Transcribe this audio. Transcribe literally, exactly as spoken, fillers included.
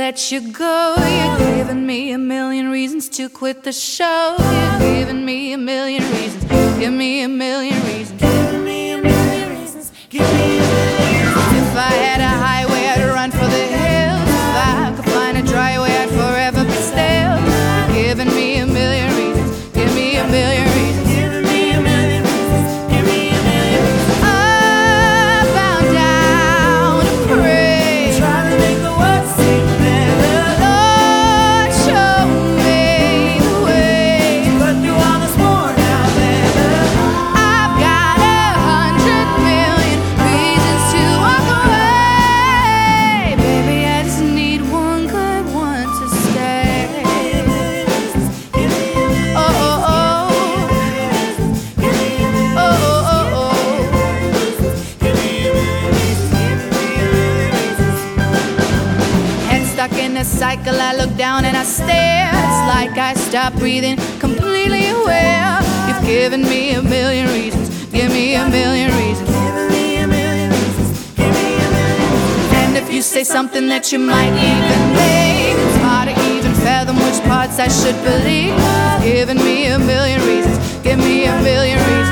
let you go. You're giving me a million reasons to quit the show. You're giving me a million reasons. Give me a million reasons. Give me a million reasons. Give me a million reasons. If I had a highway, I'd run for the hills. If I could find a dry way, I'd forever be still. You're giving me a million reasons. Give me a million reasons. Give me a million reasons. Give me a million reasons. Up, bound down, to pray. Try to make the world seem better. Lord, show me the way. But through all this worn out leather, I've got a hundred million reasons to walk away. Baby, I just need one good one to stay. give me a million Oh, oh, oh. reasons. Give me a million Oh, oh, oh, oh. reasons. Give me a million reasons. Give me a million reasons. Head stuck in a cycle, I look down and I stare. It's like I stop breathing, completely aware. You've given me a million reasons. Give me a million reasons. Give me a million reasons. Give me a million reasons. And if you say something that you might even believe, it's hard to even fathom which parts I should believe. You've given me a million reasons. Give me a million reasons.